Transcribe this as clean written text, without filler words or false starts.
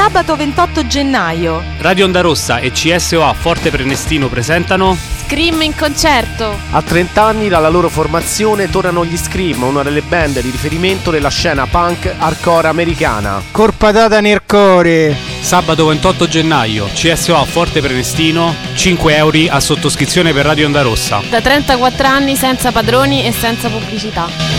Sabato 28 gennaio. Radio Onda Rossa e CSOA Forte Prenestino presentano Scream in concerto. A 30 anni dalla loro formazione tornano gli Scream, una delle band di riferimento della scena punk hardcore americana. Corpatata nel core. Sabato 28 gennaio, CSOA Forte Prenestino, 5 euro a sottoscrizione per Radio Onda Rossa. Da 34 anni senza padroni e senza pubblicità.